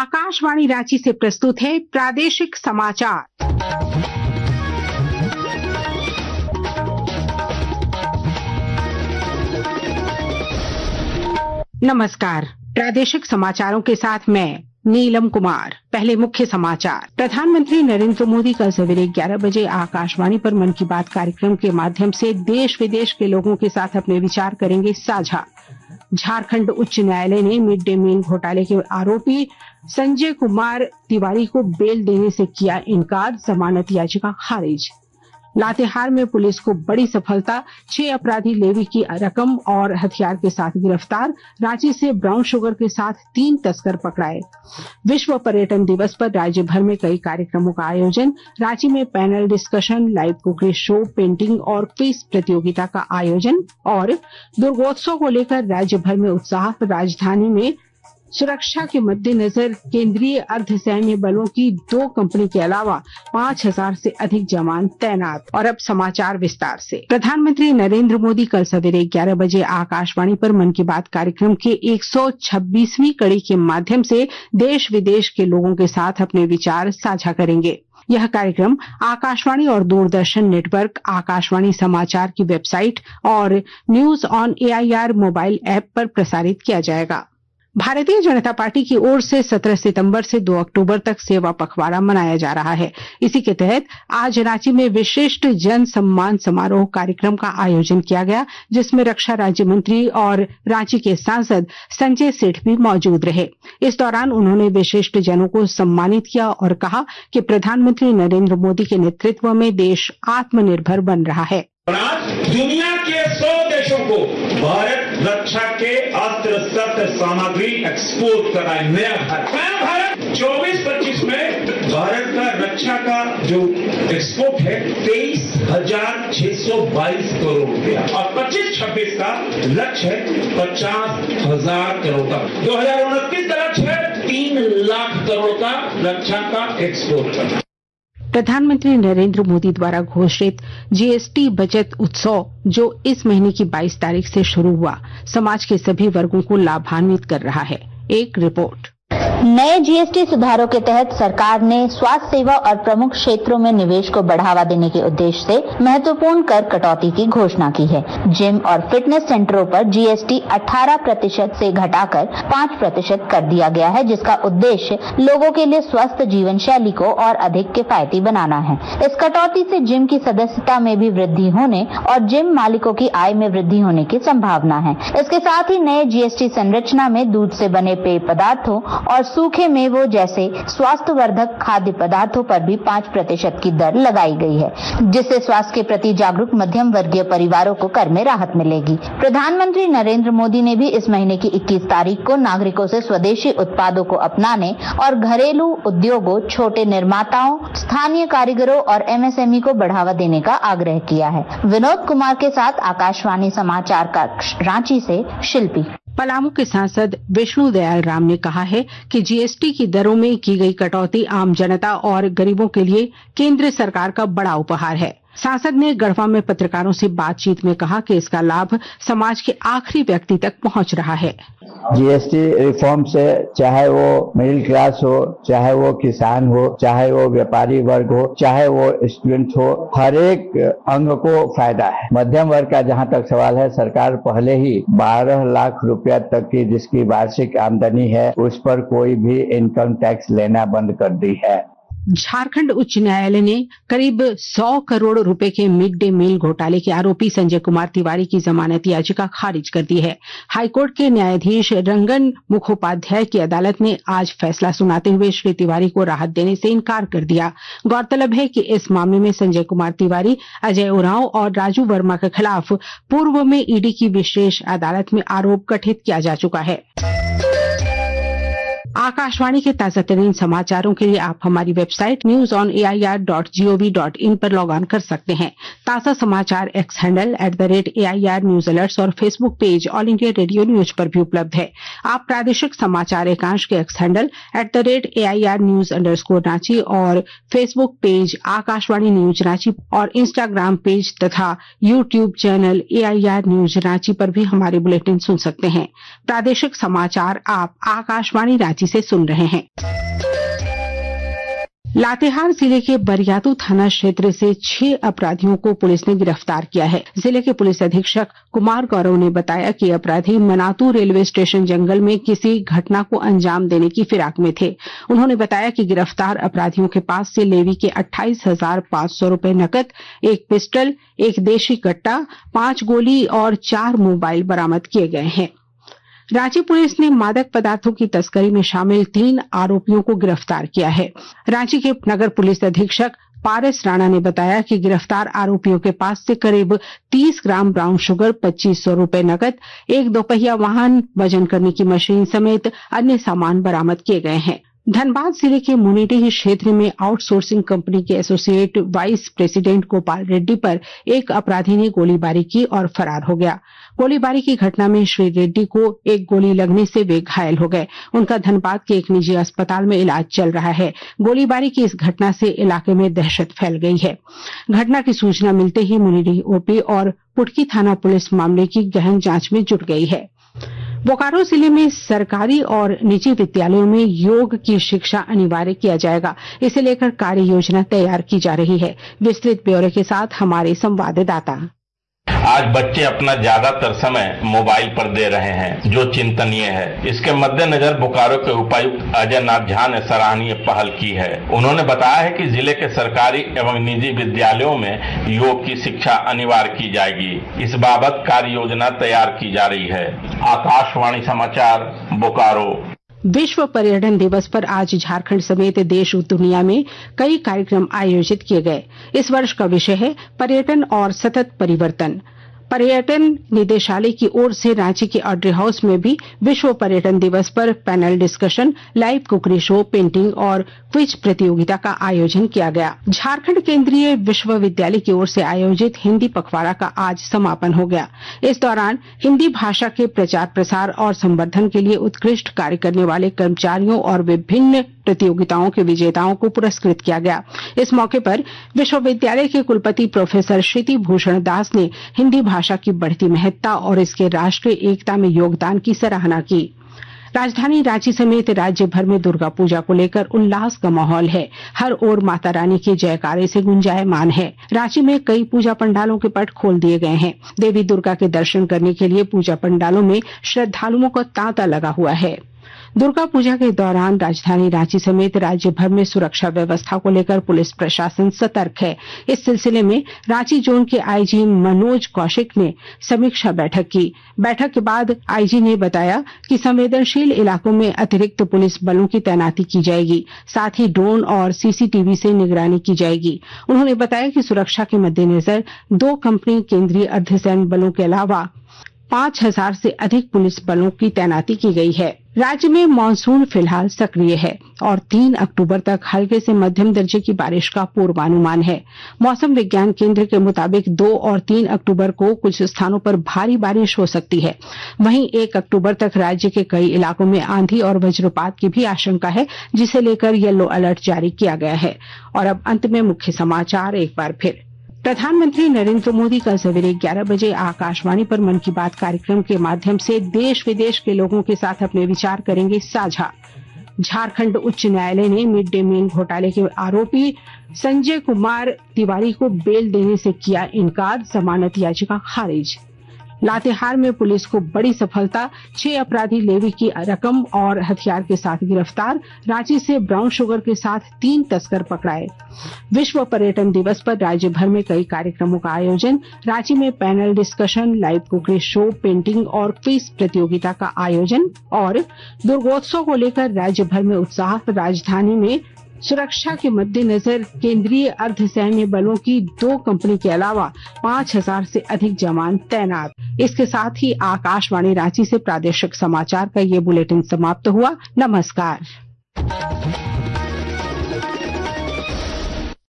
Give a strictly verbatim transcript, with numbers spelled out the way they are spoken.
आकाशवाणी रांची से प्रस्तुत है प्रादेशिक समाचार। नमस्कार, प्रादेशिक समाचारों के साथ मैं नीलम कुमार। पहले मुख्य समाचार। प्रधानमंत्री नरेंद्र मोदी कल सवेरे ग्यारह बजे आकाशवाणी पर मन की बात कार्यक्रम के माध्यम से देश विदेश के लोगों के साथ अपने विचार करेंगे साझा। झारखंड उच्च न्यायालय ने मिड डे मील घोटाले के आरोपी संजय कुमार तिवारी को बेल देने से किया इनकार, जमानत याचिका खारिज। लातेहार में पुलिस को बड़ी सफलता, छह अपराधी लेवी की रकम और हथियार के साथ गिरफ्तार। रांची से ब्राउन शुगर के साथ तीन तस्कर पकड़ाए। विश्व पर्यटन दिवस पर राज्य भर में कई कार्यक्रमों का आयोजन। रांची में panel discussion, live cookery show, painting और क्विज प्रतियोगिता का आयोजन। और दुर्गोत्सव को लेकर राज्य भर में उत्साह। राजधानी में सुरक्षा के मद्देनजर केंद्रीय अर्धसैन्य बलों की दो कंपनी के अलावा पांच हजार से अधिक जवान तैनात। और अब समाचार विस्तार से। प्रधानमंत्री नरेंद्र मोदी कल सवेरे ग्यारह बजे आकाशवाणी पर मन की बात कार्यक्रम के एक सौ छब्बीसवीं कड़ी के माध्यम से देश विदेश के लोगों के साथ अपने विचार साझा करेंगे। यह कार्यक्रम आकाशवाणी और दूरदर्शन नेटवर्क, आकाशवाणी समाचार की वेबसाइट और news on AIR mobile app पर प्रसारित किया जाएगा। भारतीय जनता पार्टी की ओर से सत्रह सितंबर से दो अक्टूबर तक सेवा पखवाड़ा मनाया जा रहा है। इसी के तहत आज रांची में विशिष्ट जन सम्मान समारोह कार्यक्रम का आयोजन किया गया, जिसमें रक्षा राज्य मंत्री और रांची के सांसद संजय सेठ भी मौजूद रहे। इस दौरान उन्होंने विशिष्ट जनों को सम्मानित किया और कहा कि प्रधानमंत्री नरेंद्र मोदी के नेतृत्व में देश आत्मनिर्भर बन रहा है। दुनिया के सौ देशों को भारत रक्षा के अस्त्र शस्त्र सामग्री एक्सपोर्ट कर रहा है। नया भारत नया भारत चौबीस पच्चीस में भारत का रक्षा का जो एक्सपोर्ट है तेईस हजार छह सौ बाईस करोड़ रुपया और पच्चीस छब्बीस का लक्ष्य है पचास हजार करोड़ का। दो हजार उनतीस का लक्ष्य है तीन लाख करोड़ का रक्षा का एक्सपोर्ट करना। प्रधानमंत्री नरेंद्र मोदी द्वारा घोषित जीएसटी बचत उत्सव, जो इस महीने की बाईस तारीख से शुरू हुआ, समाज के सभी वर्गों को लाभान्वित कर रहा है। एक रिपोर्ट। नए जीएसटी सुधारों के तहत सरकार ने स्वास्थ्य सेवा और प्रमुख क्षेत्रों में निवेश को बढ़ावा देने के उद्देश्य से महत्वपूर्ण कर कटौती की घोषणा की है। जिम और फिटनेस सेंटरों पर जीएसटी अठारह प्रतिशत से घटाकर पाँच प्रतिशत कर दिया गया है, जिसका उद्देश्य लोगों के लिए स्वस्थ जीवन शैली को और अधिक किफायती बनाना है। इस कटौती से जिम की सदस्यता में भी वृद्धि होने और जिम मालिकों की आय में वृद्धि होने की संभावना है। इसके साथ ही नए जीएसटी संरचना में दूध से बने पेय पदार्थों और सूखे मेवों जैसे स्वास्थ्यवर्धक खाद्य पदार्थों पर भी पाँच प्रतिशत की दर लगाई गई है, जिससे स्वास्थ्य के प्रति जागरूक मध्यम वर्गीय परिवारों को कर में राहत मिलेगी। प्रधानमंत्री नरेंद्र मोदी ने भी इस महीने की इक्कीस तारीख को नागरिकों से स्वदेशी उत्पादों को अपनाने और घरेलू उद्योगों, छोटे निर्माताओं, स्थानीय कारीगरों और एमएसएमई को बढ़ावा देने का आग्रह किया है। विनोद कुमार के साथ आकाशवाणी समाचार कक्ष, रांची से शिल्पी। पलामू के सांसद विष्णु दयाल राम ने कहा है कि जीएसटी की दरों में की गई कटौती आम जनता और गरीबों के लिए केंद्र सरकार का बड़ा उपहार है। सांसद ने गढ़वा में पत्रकारों से बातचीत में कहा कि इसका लाभ समाज के आखिरी व्यक्ति तक पहुंच रहा है। जीएसटी रिफॉर्म से चाहे वो मिडिल क्लास हो, चाहे वो किसान हो, चाहे वो व्यापारी वर्ग हो, चाहे वो स्टूडेंट हो, हर एक अंग को फायदा है। मध्यम वर्ग का जहां तक सवाल है, सरकार पहले ही बारह लाख रुपया तक की जिसकी वार्षिक आमदनी है उस पर कोई भी इनकम टैक्स लेना बंद कर दी है। झारखंड उच्च न्यायालय ने करीब सौ करोड़ रुपए के मिड डे मील घोटाले के आरोपी संजय कुमार तिवारी की जमानत याचिका खारिज कर दी है। हाईकोर्ट के न्यायाधीश रंगन मुखोपाध्याय की अदालत ने आज फैसला सुनाते हुए श्री तिवारी को राहत देने से इनकार कर दिया। गौरतलब है कि इस मामले में संजय कुमार तिवारी, अजय उरांव और राजू वर्मा के खिलाफ पूर्व में ईडी की विशेष अदालत में आरोप गठित किया जा चुका है। आकाशवाणी के ताजा तरीन समाचारों के लिए आप हमारी website news on A I R dot G O V dot in पर लॉग ऑन कर सकते हैं। ताजा समाचार X handle at the rate A I R news alerts और Facebook page All India Radio news पर भी उपलब्ध है। आप प्रादेशिक समाचार एकांश के X handle at the rate A I R news underscore Ranchi और Facebook page Akashvani news Ranchi और इंस्टाग्राम पेज तथा YouTube channel A I R news Ranchi पर भी हमारे बुलेटिन सुन सकते हैं। प्रादेशिक समाचार आप आकाशवाणी रांची रांची से सुन रहे हैं। लातेहार जिले के बरियातू थाना क्षेत्र से छह अपराधियों को पुलिस ने गिरफ्तार किया है। जिले के पुलिस अधीक्षक कुमार गौरव ने बताया कि अपराधी मनातू रेलवे स्टेशन जंगल में किसी घटना को अंजाम देने की फिराक में थे। उन्होंने बताया कि गिरफ्तार अपराधियों के पास से लेवी के अट्ठाईस हजार पांच सौ रूपये नकद, एक पिस्टल, एक देशी कट्टा, पांच गोली और चार मोबाइल बरामद किए गए हैं। रांची पुलिस ने मादक पदार्थों की तस्करी में शामिल तीन आरोपियों को गिरफ्तार किया है। रांची के नगर पुलिस अधीक्षक पारस राणा ने बताया कि गिरफ्तार आरोपियों के पास से करीब तीस ग्राम ब्राउन शुगर, पच्चीस सौ रूपये नकद, एक दोपहिया वाहन, वजन करने की मशीन समेत अन्य सामान बरामद किए गए हैं। धनबाद जिले के मुनीडीह क्षेत्र में आउटसोर्सिंग कंपनी के associate vice president Gopal Reddy पर एक अपराधी ने गोलीबारी की और फरार हो गया। गोलीबारी की घटना में श्री रेड्डी को एक गोली लगने से वे घायल हो गए। उनका धनबाद के एक निजी अस्पताल में इलाज चल रहा है। गोलीबारी की इस घटना से इलाके में दहशत फैल गई है। घटना की सूचना मिलते ही मुनीडीह ओपी और पुटकी थाना पुलिस मामले की गहन जांच में जुट गई है। बोकारो जिले में सरकारी और निजी विद्यालयों में योग की शिक्षा अनिवार्य किया जाएगा। इसे लेकर कार्य योजना तैयार की जा रही है। विस्तृत ब्यौरे के साथ हमारे संवाददाता। आज बच्चे अपना ज्यादातर समय मोबाइल पर दे रहे हैं, जो चिंतनीय है। इसके मद्देनजर बोकारो के उपायुक्त अजय नाथ झा ने सराहनीय पहल की है। उन्होंने बताया है कि जिले के सरकारी एवं निजी विद्यालयों में योग की शिक्षा अनिवार्य की जाएगी। इस बाबत कार्य योजना तैयार की जा रही है। आकाशवाणी समाचार बोकारो। विश्व पर्यटन दिवस पर आज झारखंड समेत देश और दुनिया में कई कार्यक्रम आयोजित किए गए। इस वर्ष का विषय है पर्यटन और सतत परिवर्तन। पर्यटन निदेशालय की ओर से रांची के ऑड्री हाउस में भी विश्व पर्यटन दिवस पर panel discussion, live cookery show, painting और क्विज प्रतियोगिता का आयोजन किया गया। झारखंड केंद्रीय विश्वविद्यालय की ओर से आयोजित हिंदी पखवाड़ा का आज समापन हो गया। इस दौरान हिंदी भाषा के प्रचार प्रसार और संवर्धन के लिए उत्कृष्ट कार्य करने वाले कर्मचारियों और विभिन्न प्रतियोगिताओं के विजेताओं को पुरस्कृत किया गया। इस मौके पर विश्वविद्यालय के कुलपति प्रोफेसर श्रुति भूषण दास ने हिंदी भाषा की बढ़ती महत्ता और इसके राष्ट्रीय एकता में योगदान की सराहना की। राजधानी रांची समेत राज्य भर में दुर्गा पूजा को लेकर उल्लास का माहौल है। हर ओर माता रानी के जयकारे से गुंजायमान है। रांची में कई पूजा पंडालों के पट खोल दिए गए हैं। देवी दुर्गा के दर्शन करने के लिए पूजा पंडालों में श्रद्धालुओं का तांता लगा हुआ है। दुर्गा पूजा के दौरान राजधानी रांची समेत राज्य भर में सुरक्षा व्यवस्था को लेकर पुलिस प्रशासन सतर्क है। इस सिलसिले में रांची जोन के आईजी मनोज कौशिक ने समीक्षा बैठक की। बैठक के बाद आईजी ने बताया कि संवेदनशील इलाकों में अतिरिक्त पुलिस बलों की तैनाती की जाएगी। साथ ही ड्रोन और सीसीटीवी से निगरानी की जाएगी। उन्होंने बताया कि सुरक्षा के मद्देनजर दो कंपनी केंद्रीय अर्धसैनिक बलों के अलावा पांच हजार से अधिक पुलिस बलों की तैनाती की गई है। राज्य में मानसून फिलहाल सक्रिय है और तीन अक्टूबर तक हल्के से मध्यम दर्जे की बारिश का पूर्वानुमान है। मौसम विज्ञान केंद्र के मुताबिक दो और तीन अक्टूबर को कुछ स्थानों पर भारी बारिश हो सकती है। वहीं एक अक्टूबर तक राज्य के कई इलाकों में आंधी और वज्रपात की भी आशंका है, जिसे लेकर येलो अलर्ट जारी किया गया है। और अब अंत में मुख्य समाचार एक बार फिर। प्रधानमंत्री नरेंद्र मोदी कल सवेरे ग्यारह बजे आकाशवाणी पर मन की बात कार्यक्रम के माध्यम से देश विदेश के लोगों के साथ अपने विचार करेंगे साझा। झारखंड उच्च न्यायालय ने मिड डे मील घोटाले के आरोपी संजय कुमार तिवारी को बेल देने से किया इनकार, जमानत याचिका खारिज। लातेहार में पुलिस को बड़ी सफलता, छह अपराधी लेवी की रकम और हथियार के साथ गिरफ्तार। रांची से ब्राउन शुगर के साथ तीन तस्कर पकड़ाए। विश्व पर्यटन दिवस पर राज्य भर में कई कार्यक्रमों का आयोजन। रांची में panel discussion, live cookery show, painting और क्विज प्रतियोगिता का आयोजन। और दुर्गोत्सव को लेकर राज्य भर में उत्साह। राजधानी में सुरक्षा के मद्देनजर केंद्रीय अर्धसैन्य बलों की दो कंपनी के अलावा पांच हजार से अधिक जवान तैनात। इसके साथ ही आकाशवाणी रांची से प्रादेशिक समाचार का ये बुलेटिन समाप्त हुआ। नमस्कार।